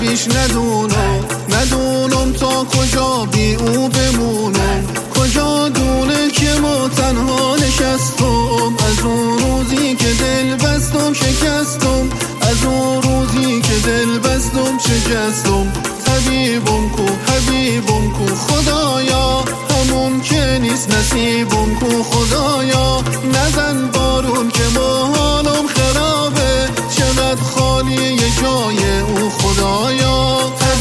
هیچ ندونم تا کجا بی او بمونم. کجا دونه که ما تنها نشستم، از اون روزی که دل بستم شکستم، از اون روزی که دل بستم شکستم. حبیبم کو خدایا، همون که نیست نصیبم کو خدایا. نزن بارون که ما حالم خرابه، چقدر خالی جای او خدایا.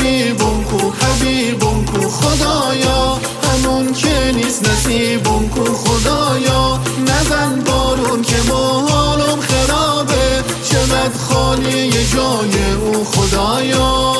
حبیبم کو خدایا، همون که نیست نصیبم کو خدایا. نزن بارون که ما حالم خرابه، چقدر خالی جای او خدایا.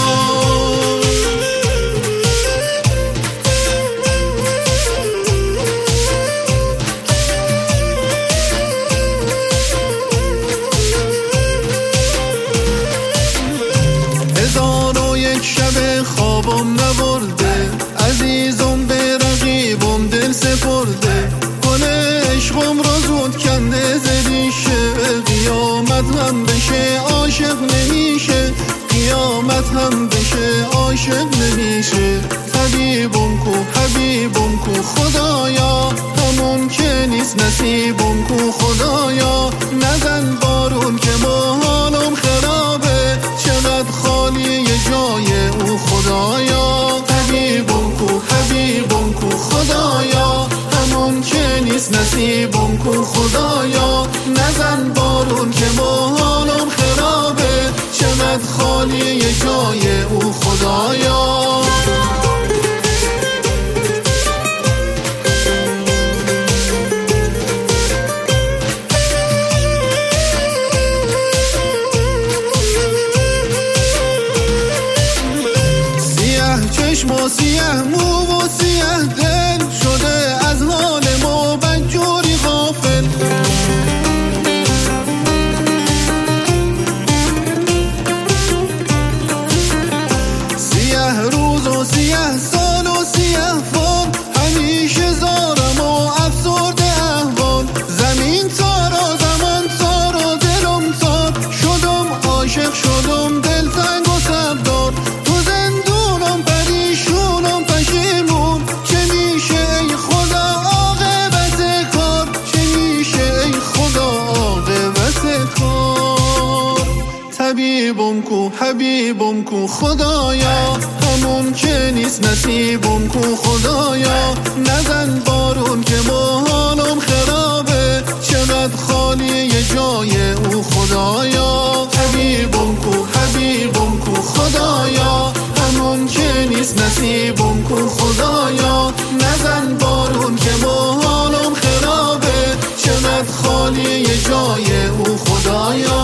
شب خوابم نبرده، عزیزم به رقیبم دل سپرده. گل عشقم را زود کنده زدیشه، قیامت هم بشه عاشق نمیشه، قیامت هم بشه عاشق نمیشه. حبیبم کو خدایا، همون که نیست نصیبم کو خدایا. نزن بارون که ما حالم خرابه، چقدر خالی جای او خدایا. حبیبم کو خدایا، همون که نیست نصیبم کو خدایا. نزن بارون که ما حالم خرابه، چقدر خالی جای او خدایا. چشم و سیه مو و سیه دل، شده از حال ما بدجوری غافل. سیه روز و سیه سال و سیه فال، همیشه زارم و افسرده احوال. زمین تارا زمان تارا دلم تار، شدم عاشق شدم دلتنگ و سبدار. حبیبم کو خدایا، همون که نیست نصیبم کو خدایا. نزن بارون که ما حالم خرابه، چقدر خالی جای او خدایا. حبیبم کو خدایا، همون که نیست نصیبم کو خدایا. نزن بارون که ما حالم خرابه، چقدر خالی جای او خدایا.